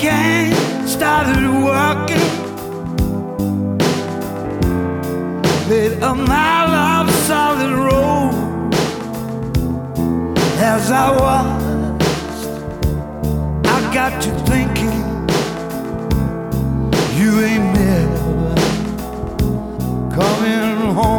gang started working, laid a mile of solid road. As I watched, I got to thinking,